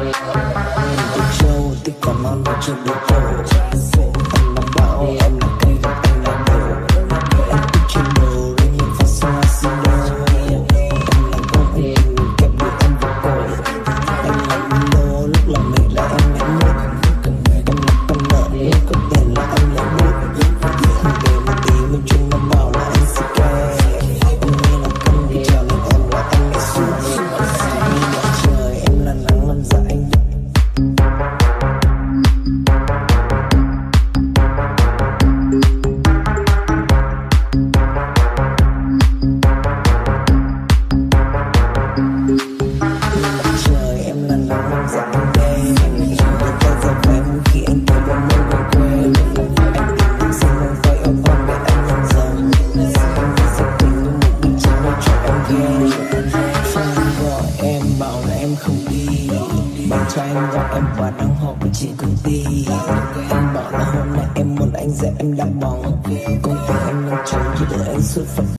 Từ châu tích còn non và chưa đủ tổ. Anh là bão, em là cây và anh là đồ. Em thích trên đồ, riêng những phát sinh là xin đô. Em là gông, anh tình kẹp được em vào cổ. Anh là Milo, lúc làm mệt là em lấy mút. Em là con nợ, lúc có tiền là anh lấy bút. Không để một tí mình chung nó bảo là anh sẽ kê. Em như là cân vì trèo lên em là anh lại sút. Như mặt trời em là nắng làm dạ anh. Trời em là nắng làm dạ anh đây. Người ta ra vẻ mỗi khi anh thấy bóng mây về quê. Anh tìm những sinh năng phải ôm ôm để anh nhận dòng. Anh đi giấc tình với một bình trắng để cho em ghé. Phong gọi em bảo là em không đi. Bạn trai anh gọi em và đang họp với chị công ty. Em bảo là hôm nay em muốn anh dạy em đá bóng. Công ty anh đang trốn chỉ để anh xuất phát.